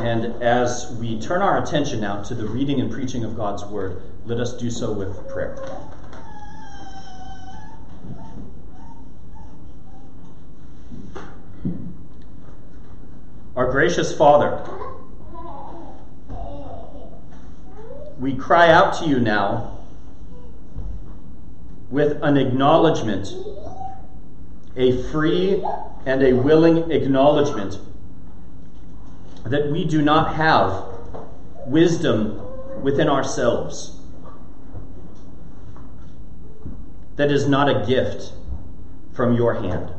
And as we turn our attention now to the reading and preaching of God's word, let us do so with prayer. Our gracious Father, we cry out to you now with an acknowledgement, a free and a willing acknowledgement that we do not have wisdom within ourselves. That is not a gift from your hand.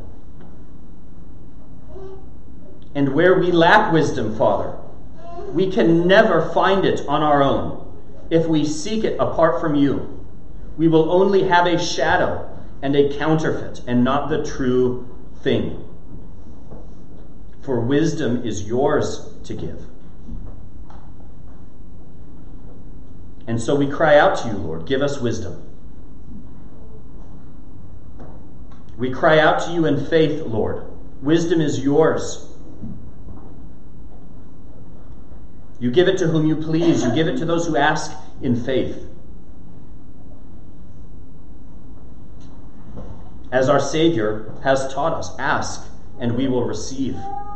And where we lack wisdom, Father, we can never find it on our own. If we seek it apart from you, we will only have a shadow and a counterfeit and not the true thing. For wisdom is yours to give. And so we cry out to you, Lord, give us wisdom. We cry out to you in faith, Lord. Wisdom is yours. You give it to whom you please. You give it to those who ask in faith. As our Savior has taught us, ask and we will receive.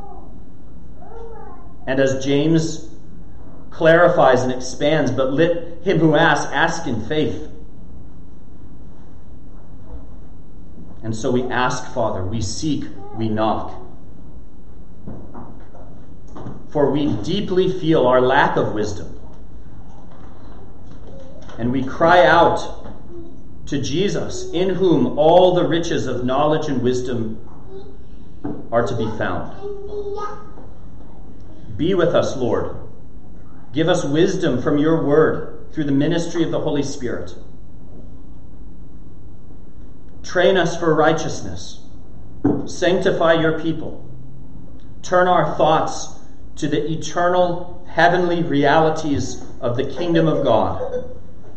And as James clarifies and expands, but let him who asks, ask in faith. And so we ask, Father, we seek, we knock. For we deeply feel our lack of wisdom. And we cry out to Jesus, in whom all the riches of knowledge and wisdom are to be found. Be with us, Lord. Give us wisdom from your word through the ministry of the Holy Spirit. Train us for righteousness. Sanctify your people. Turn our thoughts to the eternal heavenly realities of the kingdom of God.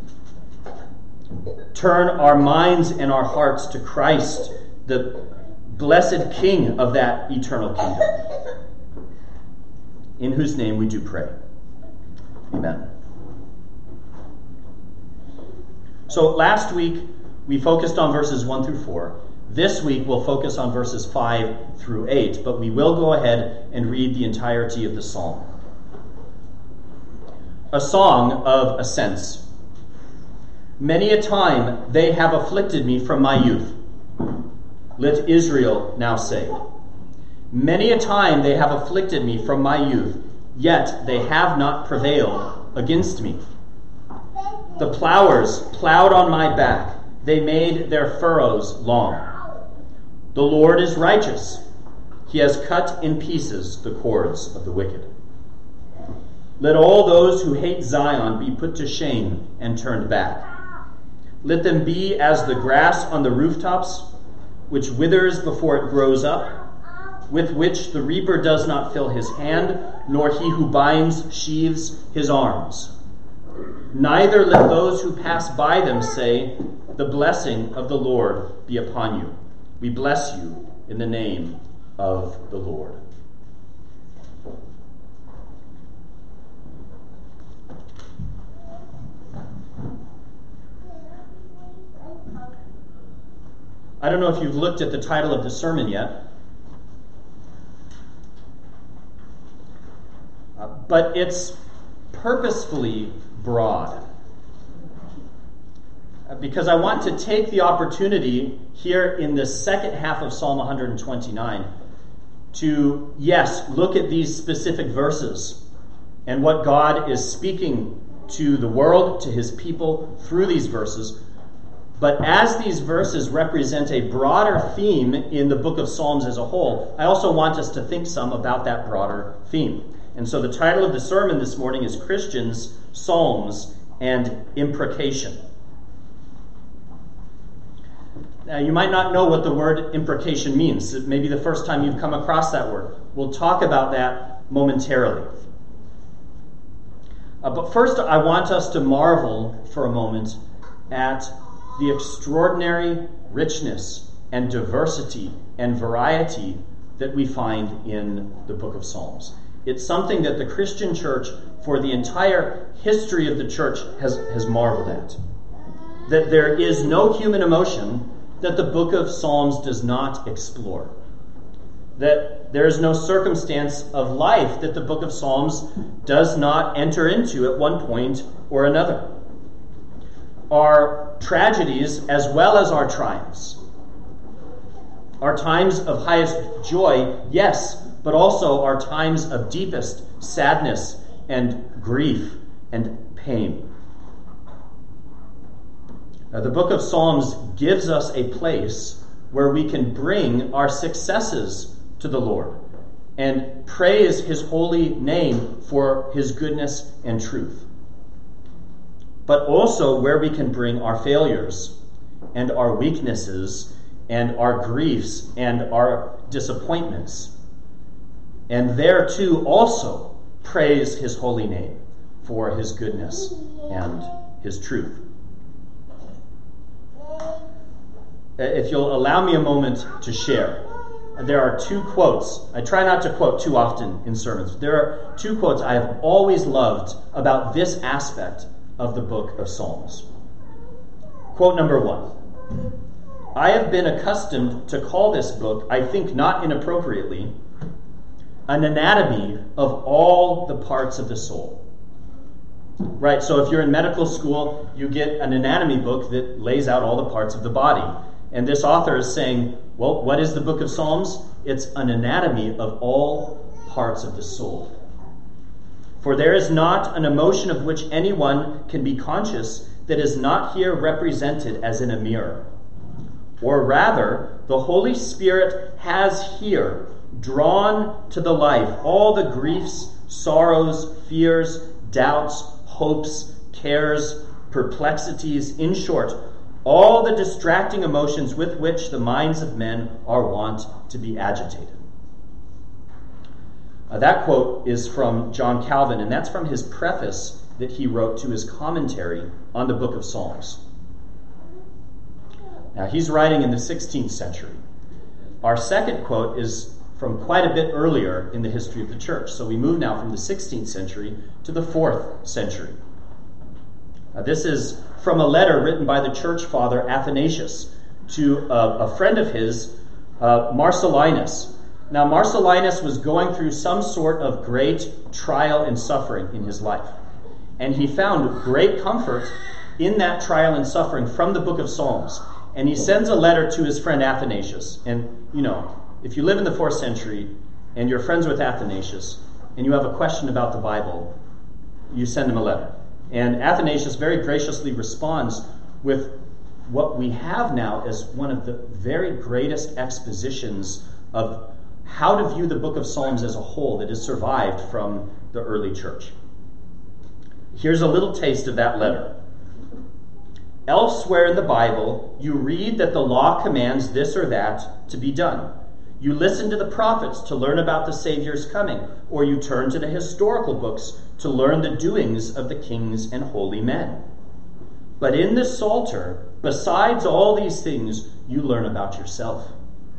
Turn our minds and our hearts to Christ, the blessed King of that eternal kingdom, in whose name we do pray. Amen. So last week we focused on verses 1 through 4. This week we'll focus on verses 5 through 8, but we will go ahead and read the entirety of the psalm. A song of ascents. Many a time they have afflicted me from my youth. Let Israel now say. Many a time they have afflicted me from my youth, yet they have not prevailed against me. The plowers plowed on my back. They made their furrows long. The Lord is righteous. He has cut in pieces the cords of the wicked. Let all those who hate Zion be put to shame and turned back. Let them be as the grass on the rooftops, which withers before it grows up, with which the reaper does not fill his hand, nor he who binds sheaves his arms. Neither let those who pass by them say, the blessing of the Lord be upon you. We bless you in the name of the Lord. I don't know if you've looked at the title of the sermon yet, but it's purposefully broad. Because I want to take the opportunity here in the second half of Psalm 129 to, yes, look at these specific verses and what God is speaking to the world, to his people through these verses. But as these verses represent a broader theme in the book of Psalms as a whole, I also want us to think some about that broader theme. And so the title of the sermon this morning is Christians, Psalms, and Imprecation. Now, you might not know what the word imprecation means. It may be the first time you've come across that word. We'll talk about that momentarily. But first, I want us to marvel for a moment at the extraordinary richness and diversity and variety that we find in the book of Psalms. It's something that the Christian church, for the entire history of the church, has marveled at. That there is no human emotion that the book of Psalms does not explore. That there is no circumstance of life that the book of Psalms does not enter into at one point or another. Our tragedies as well as our triumphs. Our times of highest joy, yes, but also our times of deepest sadness and grief and pain. The book of Psalms gives us a place where we can bring our successes to the Lord and praise his holy name for his goodness and truth. But also where we can bring our failures and our weaknesses and our griefs and our disappointments. And there too also praise his holy name for his goodness and his truth. If you'll allow me a moment to share, there are two quotes. I try not to quote too often in sermons. There are two quotes I have always loved about this aspect of the book of Psalms. Quote number 1. I have been accustomed to call this book, I think not inappropriately, an anatomy of all the parts of the soul. Right, so if you're in medical school, you get an anatomy book that lays out all the parts of the body. And this author is saying, well, what is the book of Psalms? It's an anatomy of all parts of the soul. For there is not an emotion of which anyone can be conscious that is not here represented as in a mirror. Or rather, the Holy Spirit has here drawn to the life all the griefs, sorrows, fears, doubts, hopes, cares, perplexities, in short, all the distracting emotions with which the minds of men are wont to be agitated. That quote is from John Calvin, and that's from his preface that he wrote to his commentary on the book of Psalms. Now, he's writing in the 16th century. Our second quote is from quite a bit earlier in the history of the church. So we move now from the 16th century to the 4th century. This is from a letter written by the church father Athanasius to a friend of his, Marcellinus. Now, Marcellinus was going through some sort of great trial and suffering in his life. And he found great comfort in that trial and suffering from the book of Psalms. And he sends a letter to his friend Athanasius. And, you know, if you live in the 4th century and you're friends with Athanasius and you have a question about the Bible, you send him a letter. And Athanasius very graciously responds with what we have now as one of the very greatest expositions of how to view the book of Psalms as a whole that has survived from the early church. Here's a little taste of that letter. Elsewhere in the Bible, you read that the law commands this or that to be done. You listen to the prophets to learn about the Savior's coming, or you turn to the historical books to learn the doings of the kings and holy men. But in the Psalter, besides all these things, you learn about yourself.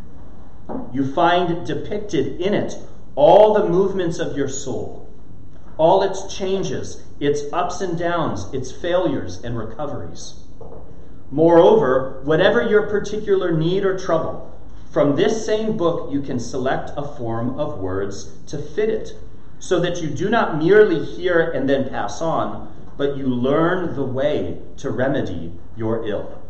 You find depicted in it all the movements of your soul, all its changes, its ups and downs, its failures and recoveries. Moreover, whatever your particular need or trouble, from this same book you can select a form of words to fit it, so that you do not merely hear and then pass on, but you learn the way to remedy your ill.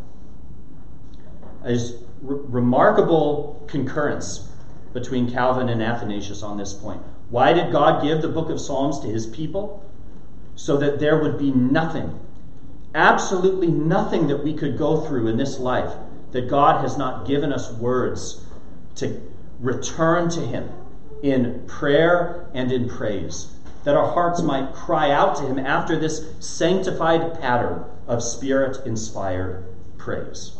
There's remarkable concurrence between Calvin and Athanasius on this point. Why did God give the book of Psalms to his people? So that there would be nothing, absolutely nothing that we could go through in this life that God has not given us words to return to him in prayer and in praise, that our hearts might cry out to him after this sanctified pattern of Spirit-inspired praise.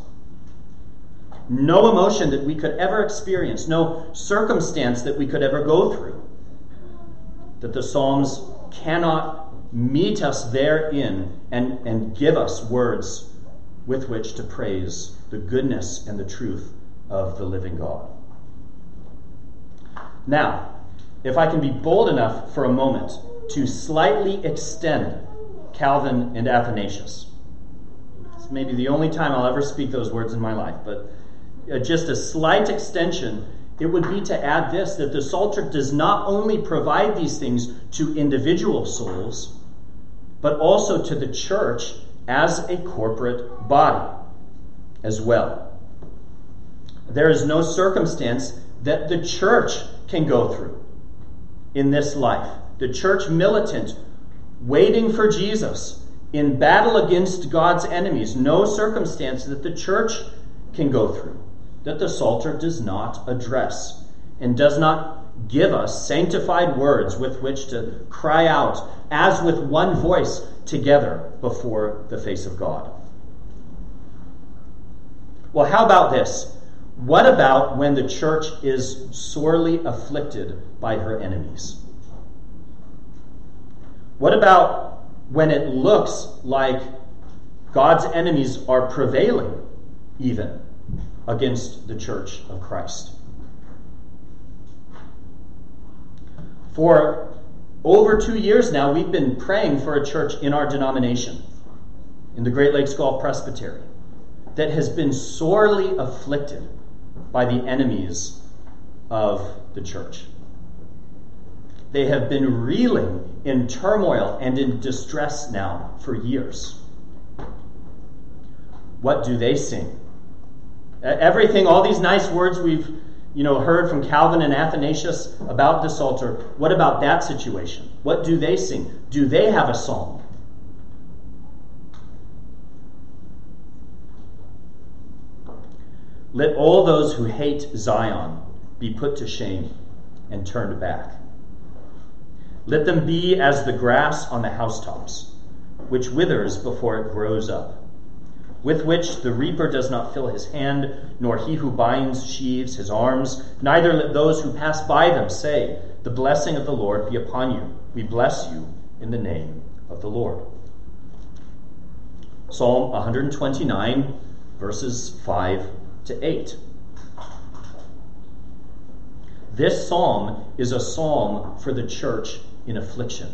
No emotion that we could ever experience, no circumstance that we could ever go through, that the Psalms cannot meet us therein and give us words with which to praise the goodness and the truth of the living God. Now, if I can be bold enough for a moment to slightly extend Calvin and Athanasius. It's maybe the only time I'll ever speak those words in my life, but just a slight extension, it would be to add this, that the Psalter does not only provide these things to individual souls, but also to the church as a corporate body as well. There is no circumstance that the church can go through in this life. The church militant, waiting for Jesus, in battle against God's enemies, no circumstance that the church can go through that the Psalter does not address and does not give us sanctified words with which to cry out as with one voice together before the face of God. Well, how about this? What about when the church is sorely afflicted by her enemies? What about when it looks like God's enemies are prevailing even against the church of Christ? For over 2 years now, we've been praying for a church in our denomination, in the Great Lakes Gulf Presbytery, that has been sorely afflicted by the enemies of the church. They have been reeling in turmoil and in distress now for years. What do they sing? Everything, all these nice words we've heard from Calvin and Athanasius about the Psalter, what about that situation? What do they sing? Do they have a psalm? Let all those who hate Zion be put to shame and turned back. Let them be as the grass on the housetops, which withers before it grows up, with which the reaper does not fill his hand, nor he who binds sheaves his arms. Neither let those who pass by them say, the blessing of the Lord be upon you. We bless you in the name of the Lord. Psalm 129, verses 5 to 8. This psalm is a psalm for the church in affliction.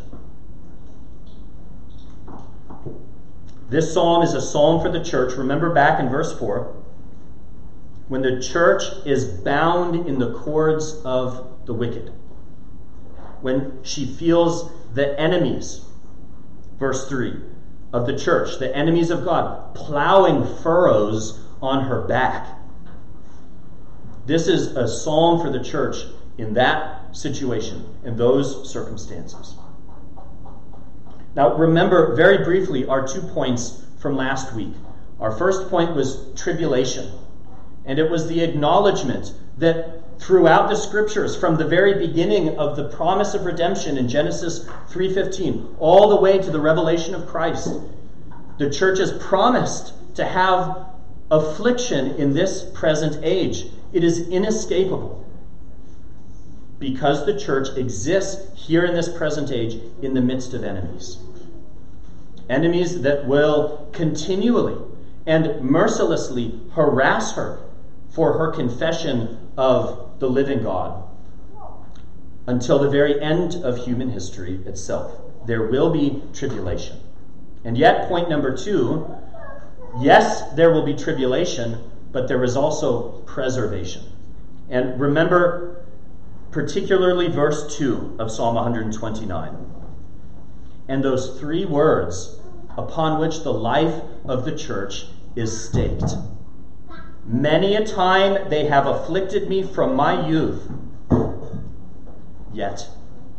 This psalm is a psalm for the church. Remember back in verse 4, when the church is bound in the cords of the wicked, when she feels the enemies, verse 3, of the church, the enemies of God, plowing furrows on her back. This is a psalm for the church in that situation, in those circumstances. Now, remember very briefly our 2 points from last week. Our first point was tribulation, and it was the acknowledgement that throughout the scriptures, from the very beginning of the promise of redemption in Genesis 3:15, all the way to the revelation of Christ, the church is promised to have affliction in this present age. It is inescapable because the church exists here in this present age in the midst of enemies. Enemies that will continually and mercilessly harass her for her confession of the living God until the very end of human history itself. There will be tribulation. And yet, point number 2, yes, there will be tribulation, but there is also preservation. And remember particularly verse 2 of Psalm 129. And those 3 words upon which the life of the church is staked. Many a time they have afflicted me from my youth, yet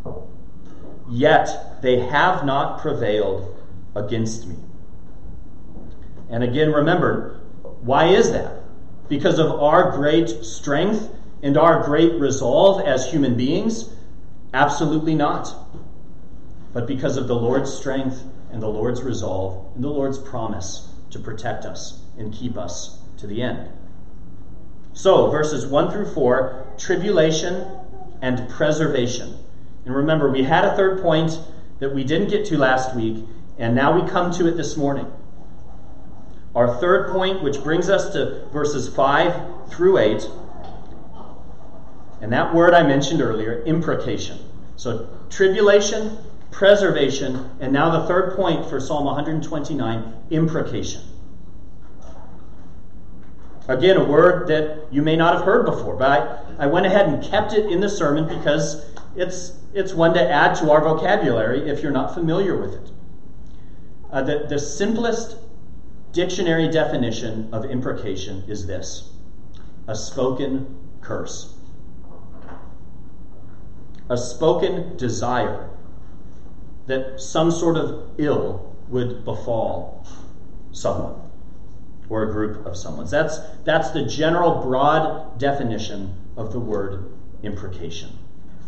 they have not prevailed against me. And again, remember, why is that? Because of our great strength and our great resolve as human beings? Absolutely not. But because of the Lord's strength and the Lord's resolve and the Lord's promise to protect us and keep us to the end. So, verses 1 through 4, tribulation and preservation. And remember, we had a third point that we didn't get to last week, and now we come to it this morning. Our third point, which brings us to verses 5 through 8, And that word I mentioned earlier, imprecation. So tribulation, preservation, and now the third point for Psalm 129, imprecation. Again, a word that you may not have heard before, but I went ahead and kept it in the sermon because it's one to add to our vocabulary if you're not familiar with it. The simplest dictionary definition of imprecation is this: a spoken curse. A spoken desire that some sort of ill would befall someone or a group of someone. That's the general broad definition of the word imprecation.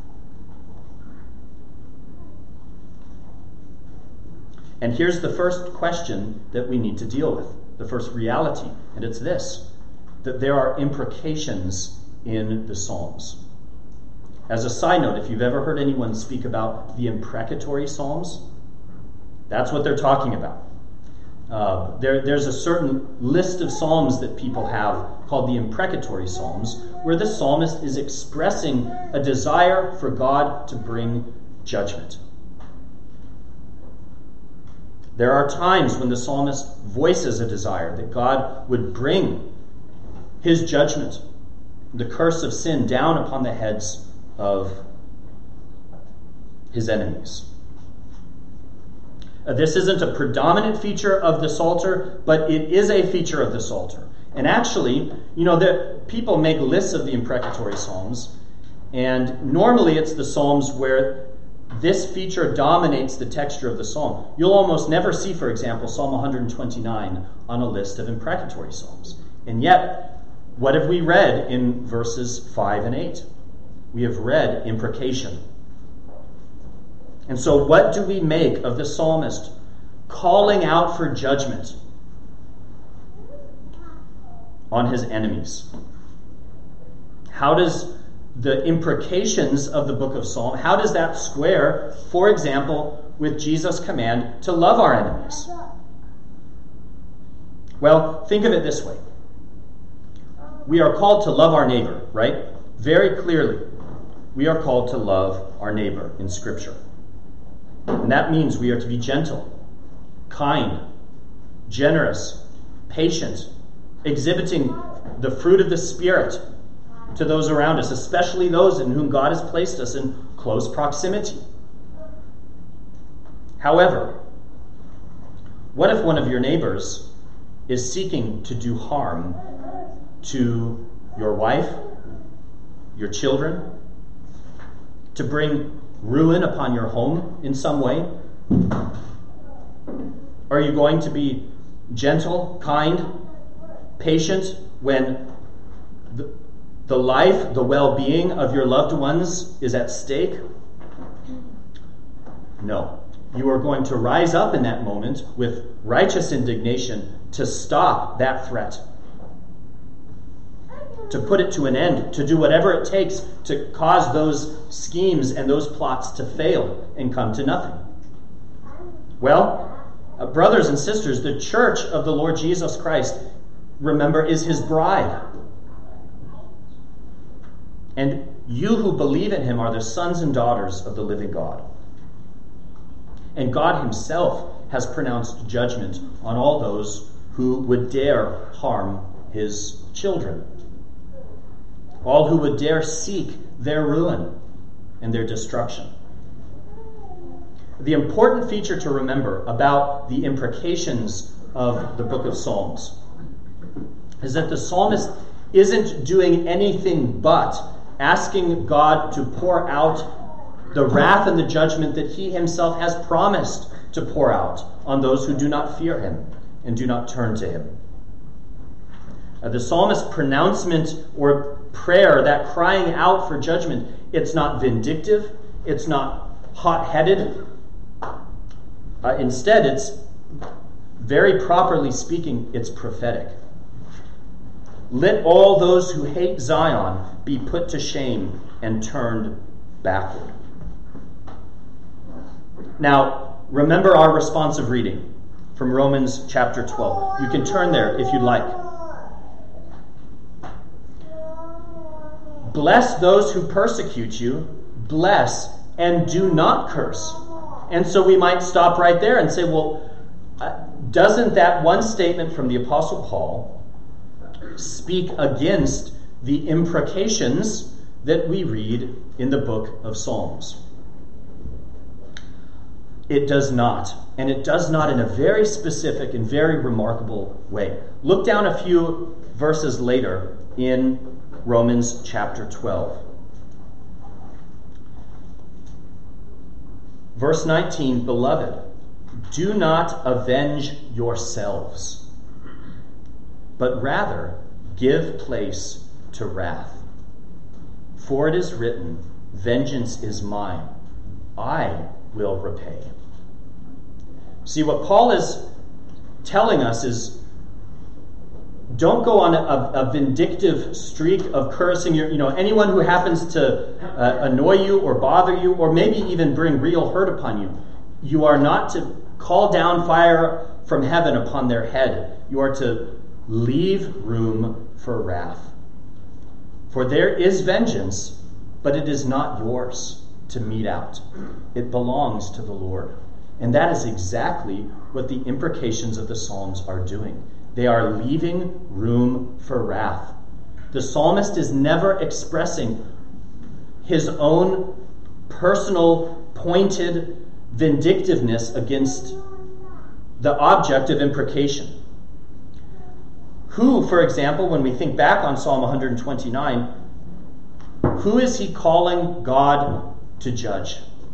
And here's the first question that we need to deal with, the first reality, and it's this: that there are imprecations in the Psalms. As a side note, if you've ever heard anyone speak about the imprecatory Psalms, that's what they're talking about. There's a certain list of Psalms that people have called the imprecatory Psalms, where the psalmist is expressing a desire for God to bring judgment. There are times when the psalmist voices a desire that God would bring his judgment, the curse of sin, down upon the heads of his enemies. This isn't a predominant feature of the Psalter, but it is a feature of the Psalter. And actually, the people make lists of the imprecatory Psalms, and normally it's the Psalms where this feature dominates the texture of the psalm. You'll almost never see, for example, Psalm 129 on a list of imprecatory Psalms. And yet, what have we read in verses 5 and 8? We have read imprecation. And so what do we make of the psalmist calling out for judgment on his enemies? How does the imprecations of the book of Psalm, how does that square, for example, with Jesus' command to love our enemies? Well, think of it this way. We are called to love our neighbor, right? Very clearly, we are called to love our neighbor in Scripture. And that means we are to be gentle, kind, generous, patient, exhibiting the fruit of the Spirit to those around us, especially those in whom God has placed us in close proximity. However, what if one of your neighbors is seeking to do harm to your wife, your children, to bring ruin upon your home in some way? Are you going to be gentle, kind, patient when the life, the well-being of your loved ones is at stake? No. You are going to rise up in that moment with righteous indignation to stop that threat, to put it to an end, to do whatever it takes to cause those schemes and those plots to fail and come to nothing. Well, brothers and sisters, the church of the Lord Jesus Christ, remember, is his bride. And you who believe in him are the sons and daughters of the living God. And God himself has pronounced judgment on all those who would dare harm his children, all who would dare seek their ruin and their destruction. The important feature to remember about the imprecations of the book of Psalms is that the psalmist isn't doing anything but asking God to pour out the wrath and the judgment that he himself has promised to pour out on those who do not fear him and do not turn to him. The psalmist's pronouncement or prayer, that crying out for judgment, it's not vindictive, it's not hot-headed. Instead, it's, very properly speaking, it's prophetic. Let all those who hate Zion be put to shame and turned backward. Now, remember our responsive reading from Romans chapter 12. You can turn there if you'd like. Bless those who persecute you, bless and do not curse. And so we might stop right there and say, well, doesn't that one statement from the Apostle Paul speak against the imprecations that we read in the book of Psalms? It does not. And it does not in a very specific and very remarkable way. Look down a few verses later in Romans chapter 12. Verse 19, beloved, do not avenge yourselves, but rather give place to wrath. For it is written, vengeance is mine, I will repay. See, what Paul is telling us is, don't go on a vindictive streak of cursing anyone who happens to annoy you or bother you or maybe even bring real hurt upon you. You are not to call down fire from heaven upon their head. You are to leave room for wrath. For there is vengeance, but it is not yours to mete out. It belongs to the Lord. And that is exactly what the imprecations of the Psalms are doing. They are leaving room for wrath. The psalmist is never expressing his own personal, pointed vindictiveness against the object of imprecation. Who, for example, when we think back on Psalm 129, who is he calling God to judge?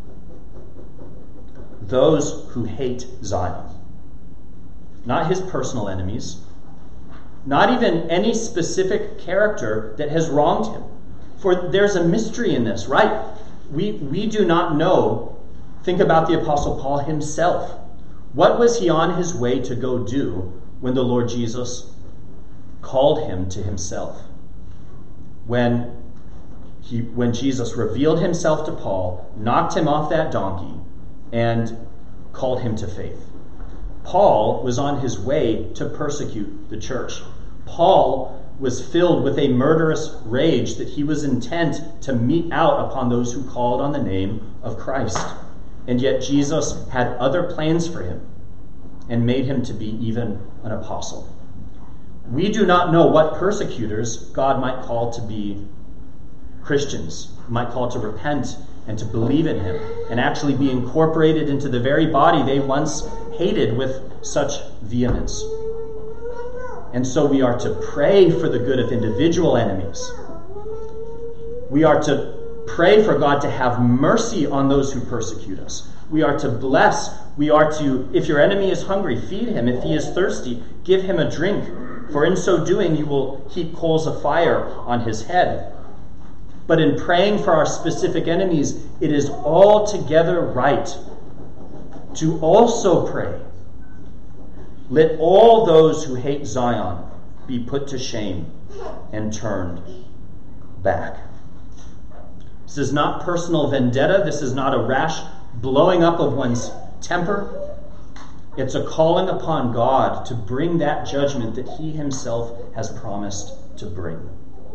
Those who hate Zion. Not his personal enemies. Not even any specific character that has wronged him. For there's a mystery in this, right? We do not know. Think about the Apostle Paul himself. What was he on his way to go do when the Lord Jesus called him to himself? When Jesus revealed himself to Paul, knocked him off that donkey, and called him to faith. Paul was on his way to persecute the church. Paul was filled with a murderous rage that he was intent to mete out upon those who called on the name of Christ. And yet Jesus had other plans for him and made him to be even an apostle. We do not know what persecutors God might call to be Christians, might call to repent and to believe in him and actually be incorporated into the very body they once hated with such vehemence. And so we are to pray for the good of individual enemies. We are to pray for God to have mercy on those who persecute us. We are to bless. We are to, if your enemy is hungry, feed him. If he is thirsty, give him a drink. For in so doing, you will heap coals of fire on his head. But in praying for our specific enemies, it is altogether right to also pray, let all those who hate Zion be put to shame and turned back. This is not personal vendetta. This is not a rash blowing up of one's temper. It's a calling upon God to bring that judgment that he himself has promised to bring.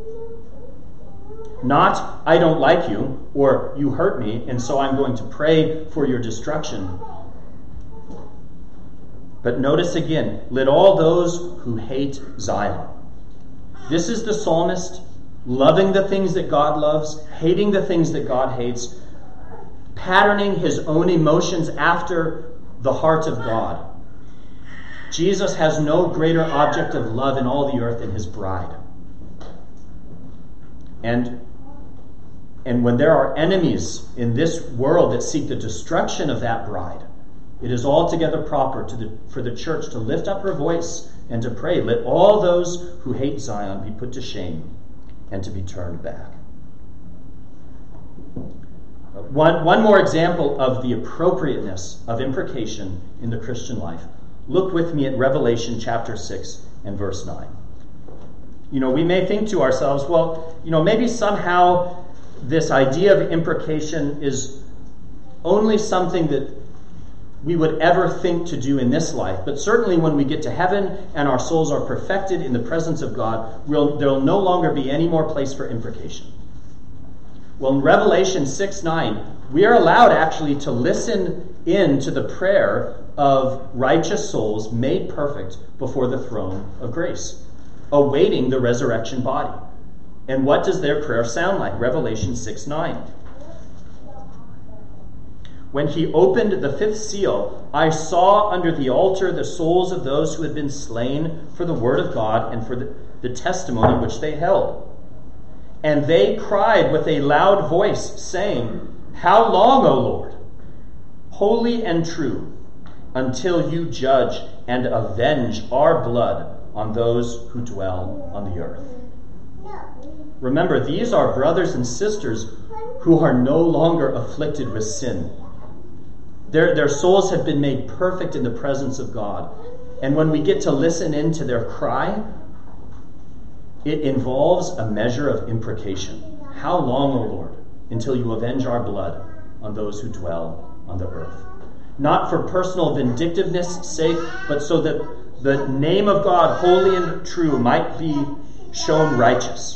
Not, I don't like you, or you hurt me, and so I'm going to pray for your destruction. But notice again, let all those who hate Zion. This is the psalmist loving the things that God loves, hating the things that God hates, patterning his own emotions after the heart of God. Jesus has no greater object of love in all the earth than his bride. And when there are enemies in this world that seek the destruction of that bride, it is altogether proper for the church to lift up her voice and to pray, let all those who hate Zion be put to shame and to be turned back. One more example of the appropriateness of imprecation in the Christian life. Look with me at Revelation chapter 6 and verse 9. We may think to ourselves, well, maybe somehow this idea of imprecation is only something that we would ever think to do in this life. But certainly when we get to heaven and our souls are perfected in the presence of God, there will no longer be any more place for imprecation. Well, in Revelation 6:9, we are allowed actually to listen in to the prayer of righteous souls made perfect before the throne of grace, awaiting the resurrection body. And what does their prayer sound like? Revelation 6:9. When he opened the fifth seal, I saw under the altar the souls of those who had been slain for the word of God and for the testimony which they held. And they cried with a loud voice, saying, How long, O Lord, holy and true, until you judge and avenge our blood on those who dwell on the earth? Remember, these are brothers and sisters who are no longer afflicted with sin. Their souls have been made perfect in the presence of God. And when we get to listen in to their cry, it involves a measure of imprecation. How long, O Lord, until you avenge our blood on those who dwell on the earth? Not for personal vindictiveness' sake, but so that the name of God, holy and true, might be shown righteous.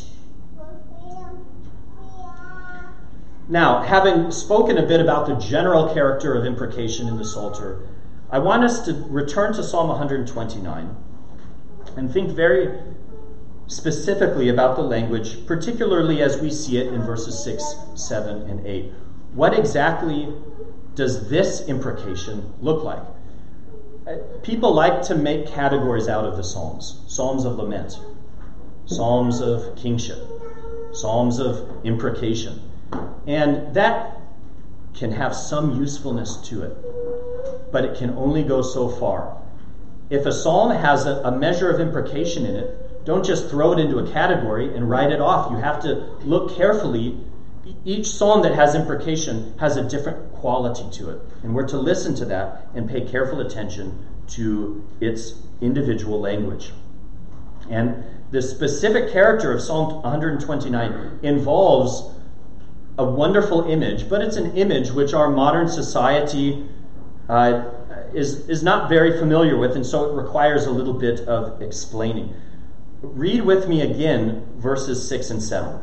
Now, having spoken a bit about the general character of imprecation in the Psalter, I want us to return to Psalm 129 and think very specifically about the language, particularly as we see it in verses 6, 7, and 8. What exactly does this imprecation look like? People like to make categories out of the Psalms. Psalms of lament, Psalms of kingship, Psalms of imprecation. And that can have some usefulness to it, but it can only go so far. If a psalm has a measure of imprecation in it, don't just throw it into a category and write it off. You have to look carefully. Each psalm that has imprecation has a different quality to it, and we're to listen to that and pay careful attention to its individual language. And the specific character of Psalm 129 involves a wonderful image, but it's an image which our modern society is not very familiar with, and so it requires a little bit of explaining. Read with me again verses 6 and 7.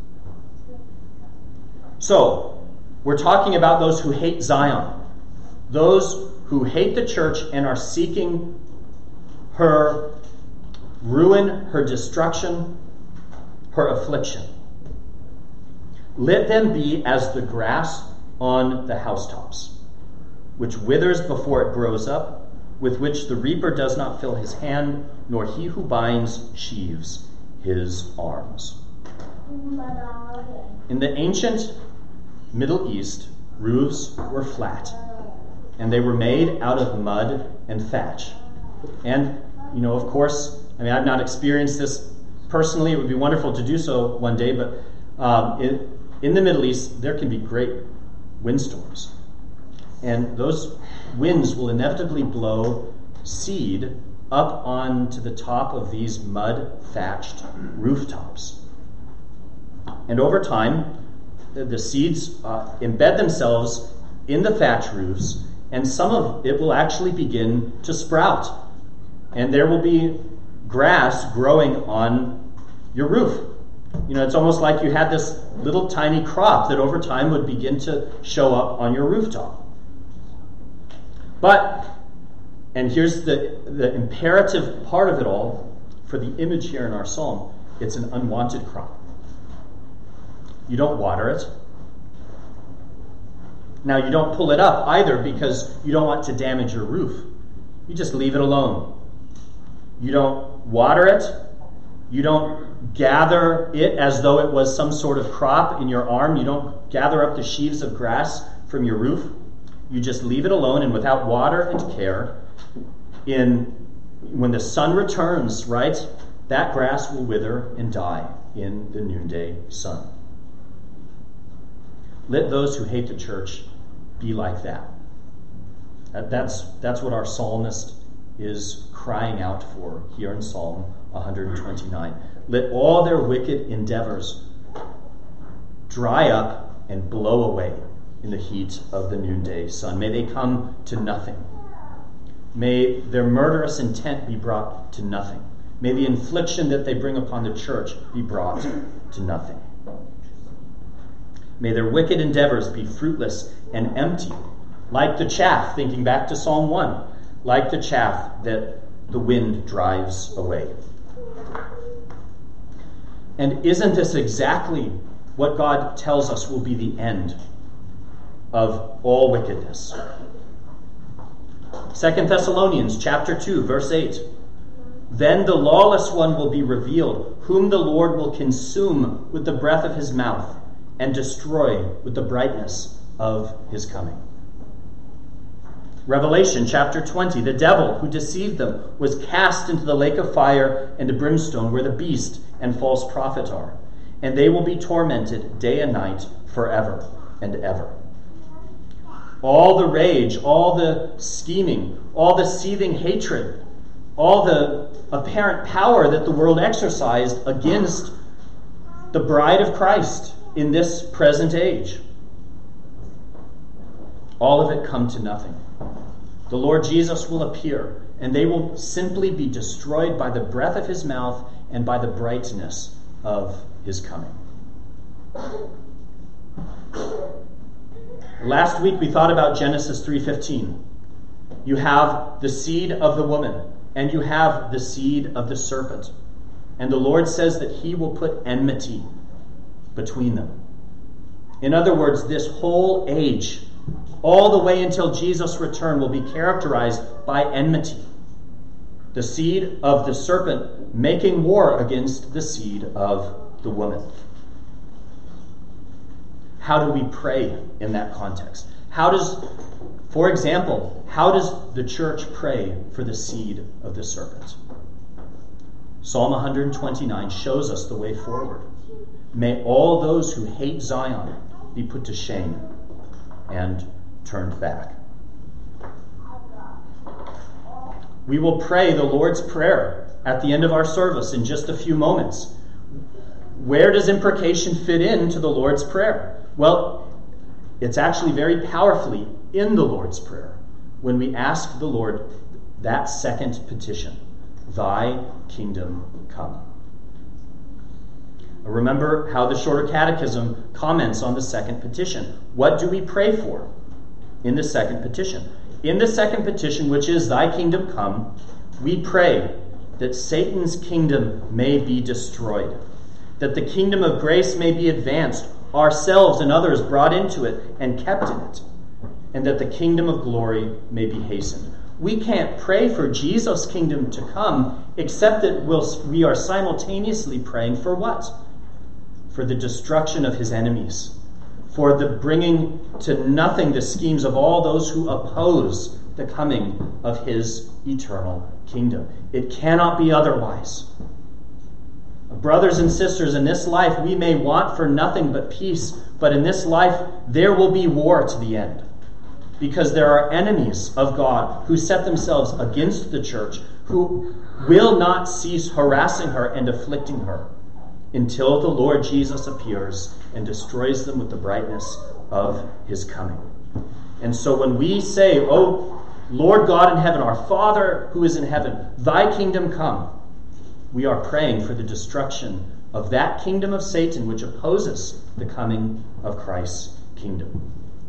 So, we're talking about those who hate Zion, those who hate the church and are seeking her ruin, her destruction, her affliction. Let them be as the grass on the housetops, which withers before it grows up, with which the reaper does not fill his hand, nor he who binds sheaves his arms. In the ancient Middle East, roofs were flat, and they were made out of mud and thatch. And, of course, I've not experienced this personally. It would be wonderful to do so one day, but in the Middle East, there can be great windstorms. And those winds will inevitably blow seed up onto the top of these mud-thatched rooftops. And over time, the seeds embed themselves in the thatch roofs, and some of it will actually begin to sprout. And there will be grass growing on your roof. It's almost like you had this little tiny crop that over time would begin to show up on your rooftop. But, and here's the imperative part of it all, for the image here in our psalm, it's an unwanted crop. You don't water it. Now, you don't pull it up either because you don't want to damage your roof. You just leave it alone. You don't water it. You don't gather it as though it was some sort of crop in your arm. You don't gather up the sheaves of grass from your roof. You just leave it alone, and without water and care, when the sun returns, right, that grass will wither and die in the noonday sun. Let those who hate the church be like that. That's what our psalmist is crying out for here in Psalm 129. Let all their wicked endeavors dry up and blow away in the heat of the noonday sun. May they come to nothing. May their murderous intent be brought to nothing. May the infliction that they bring upon the church be brought to nothing. May their wicked endeavors be fruitless and empty, like the chaff," thinking back to Psalm 1, "like the chaff that the wind drives away." And isn't this exactly what God tells us will be the end of all wickedness? 2 Thessalonians chapter 2, verse 8. "Then the lawless one will be revealed, whom the Lord will consume with the breath of his mouth and destroy with the brightness of his coming." Revelation chapter 20, "The devil who deceived them was cast into the lake of fire and brimstone, where the beast and false prophet are, and they will be tormented day and night forever and ever." All the rage, all the scheming, all the seething hatred, all the apparent power that the world exercised against the bride of Christ in this present age, all of it come to nothing. The Lord Jesus will appear, and they will simply be destroyed by the breath of his mouth and by the brightness of his coming. Last week we thought about Genesis 3:15. You have the seed of the woman, and you have the seed of the serpent. And the Lord says that he will put enmity between them. In other words, this whole age, all the way until Jesus' return, will be characterized by enmity. The seed of the serpent making war against the seed of the woman. How do we pray in that context? For example, how does the church pray for the seed of the serpent? Psalm 129 shows us the way forward. "May all those who hate Zion be put to shame and turned back." We will pray the Lord's Prayer at the end of our service in just a few moments. Where does imprecation fit into the Lord's Prayer? Well, it's actually very powerfully in the Lord's Prayer when we ask the Lord that second petition, "Thy kingdom come." Remember how the Shorter Catechism comments on the second petition. What do we pray for in the second petition? In the second petition, which is "Thy kingdom come," we pray that Satan's kingdom may be destroyed, that the kingdom of grace may be advanced, ourselves and others brought into it and kept in it, and that the kingdom of glory may be hastened. We can't pray for Jesus' kingdom to come except that we are simultaneously praying for what? For the destruction of his enemies, for the bringing to nothing the schemes of all those who oppose the coming of his eternal kingdom. It cannot be otherwise. Brothers and sisters, in this life we may want for nothing but peace, but in this life there will be war to the end, because there are enemies of God who set themselves against the church, who will not cease harassing her and afflicting her until the Lord Jesus appears and destroys them with the brightness of his coming. And so when we say, "Oh, Lord God in heaven, our Father who is in heaven, thy kingdom come," we are praying for the destruction of that kingdom of Satan which opposes the coming of Christ's kingdom.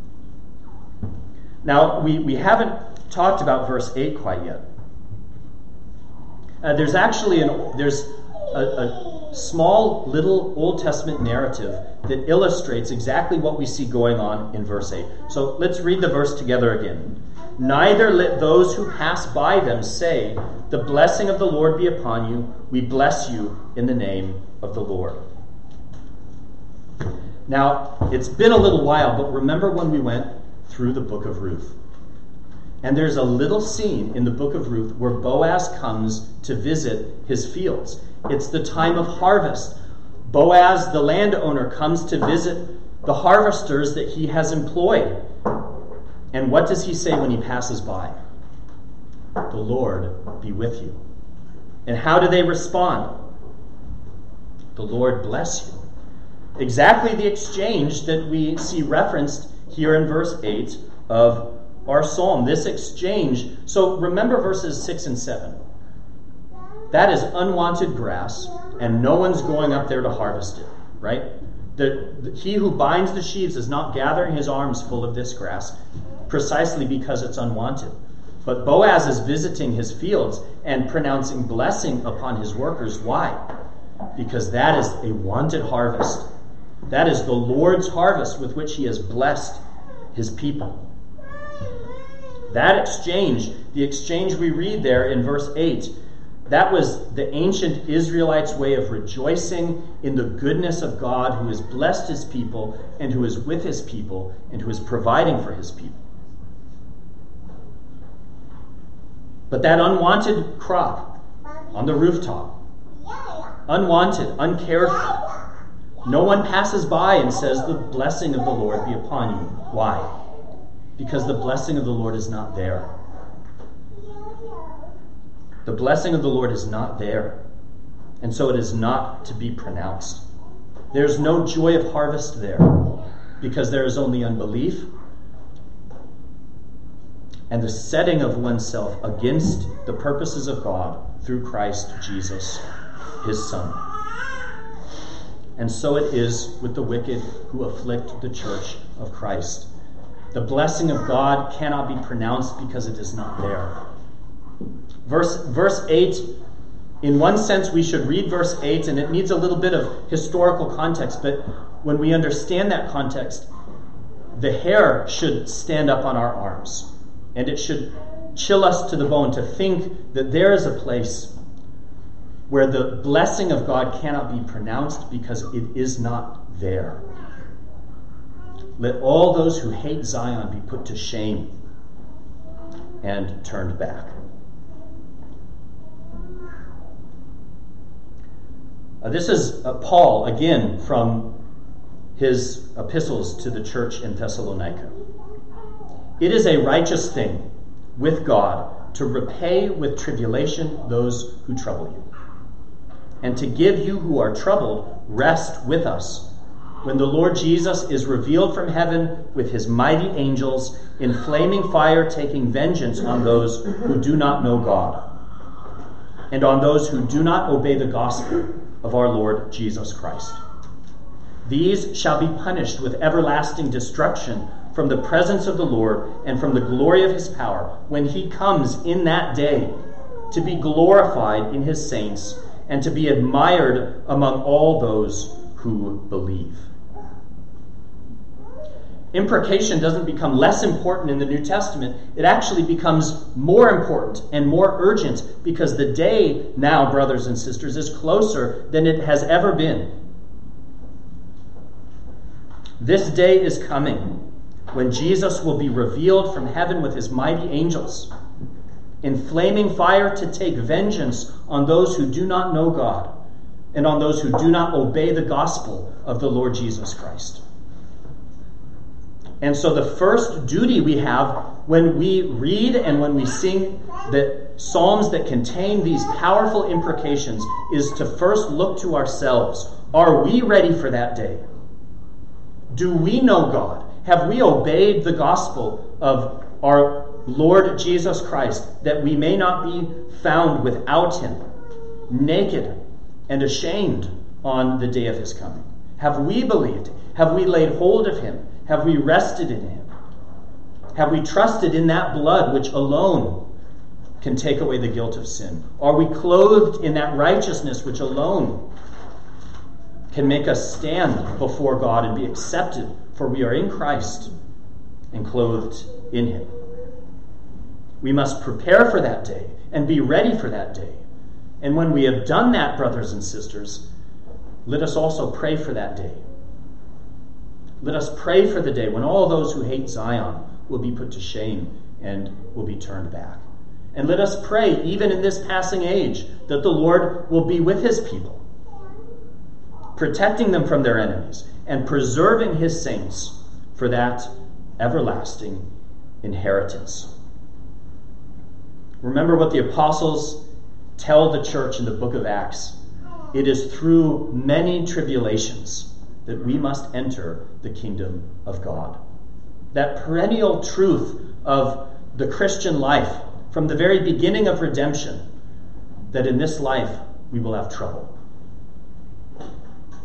Now, we haven't talked about verse 8 quite yet. There's a small little Old Testament narrative that illustrates exactly what we see going on in verse 8. So let's read the verse together again. "Neither let those who pass by them say, 'The blessing of the Lord be upon you. We bless you in the name of the Lord.'" Now, it's been a little while, but remember when we went through the book of Ruth. And there's a little scene in the book of Ruth where Boaz comes to visit his fields. It's the time of harvest. Boaz, the landowner, comes to visit the harvesters that he has employed. And what does he say when he passes by? "The Lord be with you." And how do they respond? "The Lord bless you." Exactly the exchange that we see referenced here in verse 8 of our psalm. This exchange. So remember verses 6 and 7. That is unwanted grass, and no one's going up there to harvest it, right? He who binds the sheaves is not gathering his arms full of this grass, precisely because it's unwanted. But Boaz is visiting his fields and pronouncing blessing upon his workers. Why? Because that is a wanted harvest. That is the Lord's harvest with which he has blessed his people. That exchange, the exchange we read there in verse 8, that was the ancient Israelites' way of rejoicing in the goodness of God, who has blessed his people and who is with his people and who is providing for his people. But that unwanted crop on the rooftop, unwanted, uncared for, no one passes by and says, "The blessing of the Lord be upon you." Why? Because the blessing of the Lord is not there. The blessing of the Lord is not there. And so it is not to be pronounced. There's no joy of harvest there, because there is only unbelief and the setting of oneself against the purposes of God through Christ Jesus, his Son. And so it is with the wicked who afflict the church of Christ. The blessing of God cannot be pronounced because it is not there. Verse 8, in one sense we should read verse 8, and it needs a little bit of historical context, but when we understand that context, the hair should stand up on our arms, and it should chill us to the bone to think that there is a place where the blessing of God cannot be pronounced because it is not there. Let all those who hate Zion be put to shame and turned back. This is Paul, again, from his epistles to the church in Thessalonica. It is a righteous thing with God to repay with tribulation those who trouble you, and to give you who are troubled rest with us when the Lord Jesus is revealed from heaven with his mighty angels in flaming fire, taking vengeance on those who do not know God and on those who do not obey the gospel of our Lord Jesus Christ. These shall be punished with everlasting destruction from the presence of the Lord and from the glory of his power when he comes in that day to be glorified in his saints and to be admired among all those who believe. Imprecation doesn't become less important in the New Testament. It actually becomes more important and more urgent because the day now, brothers and sisters, is closer than it has ever been. This day is coming when Jesus will be revealed from heaven with his mighty angels in flaming fire to take vengeance on those who do not know God and on those who do not obey the gospel of the Lord Jesus Christ. And so the first duty we have when we read and when we sing the psalms that contain these powerful imprecations is to first look to ourselves. Are we ready for that day? Do we know God? Have we obeyed the gospel of our Lord Jesus Christ, that we may not be found without him, naked and ashamed on the day of his coming? Have we believed? Have we laid hold of him? Have we rested in him? Have we trusted in that blood which alone can take away the guilt of sin? Are we clothed in that righteousness which alone can make us stand before God and be accepted? For we are in Christ and clothed in him. We must prepare for that day and be ready for that day. And when we have done that, brothers and sisters, let us also pray for that day. Let us pray for the day when all those who hate Zion will be put to shame and will be turned back. And let us pray, even in this passing age, that the Lord will be with his people, protecting them from their enemies and preserving his saints for that everlasting inheritance. Remember what the apostles tell the church in the book of Acts. It is through many tribulations that we must enter the kingdom of God. That perennial truth of the Christian life from the very beginning of redemption, that in this life we will have trouble.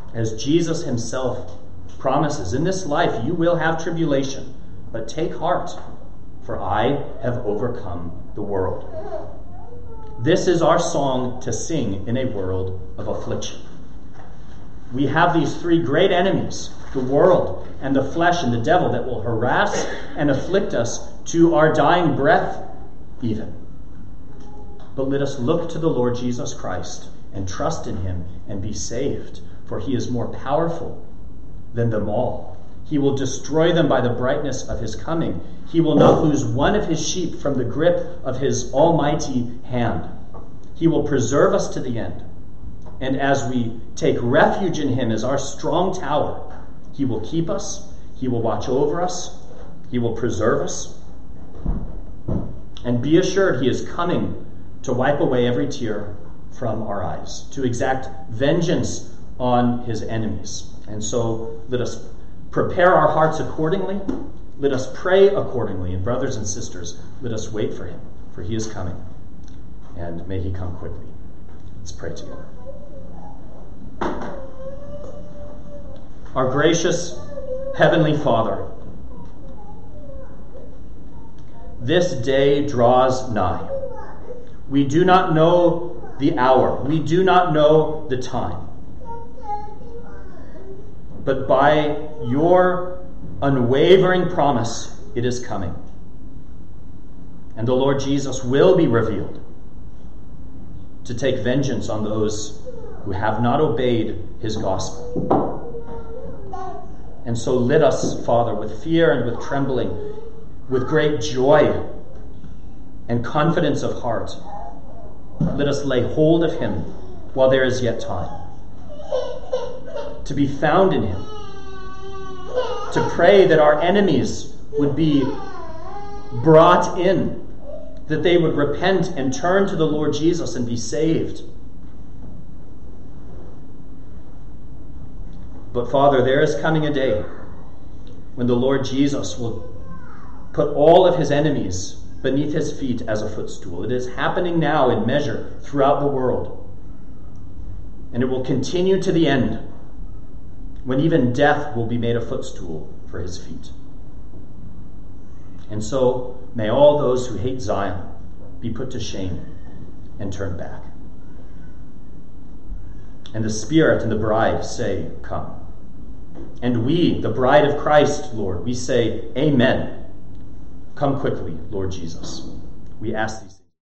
As Jesus himself promises, in this life you will have tribulation, but take heart, for I have overcome the world. This is our song to sing in a world of affliction. We have these three great enemies, the world and the flesh and the devil, that will harass and afflict us to our dying breath even. But let us look to the Lord Jesus Christ and trust in him and be saved, for he is more powerful than them all. He will destroy them by the brightness of his coming. He will not lose one of his sheep from the grip of his almighty hand. He will preserve us to the end. And as we take refuge in him as our strong tower, he will keep us, he will watch over us, he will preserve us. And be assured he is coming to wipe away every tear from our eyes, to exact vengeance on his enemies. And so let us prepare our hearts accordingly. Let us pray accordingly. And brothers and sisters, let us wait for him, for he is coming. And may he come quickly. Let's pray together. Our gracious Heavenly Father, this day draws nigh. We do not know the hour. We do not know the time. But by your unwavering promise, it is coming. And the Lord Jesus will be revealed to take vengeance on those who have not obeyed his gospel. And so let us, Father, with fear and with trembling, with great joy and confidence of heart, let us lay hold of him while there is yet time, to be found in him, to pray that our enemies would be brought in, that they would repent and turn to the Lord Jesus and be saved. But Father, there is coming a day when the Lord Jesus will put all of his enemies beneath his feet as a footstool. It is happening now in measure throughout the world. And it will continue to the end, when even death will be made a footstool for his feet. And so may all those who hate Zion be put to shame and turn back. And the Spirit and the bride say, come. And we, the bride of Christ, Lord, we say, amen. Come quickly, Lord Jesus. We ask these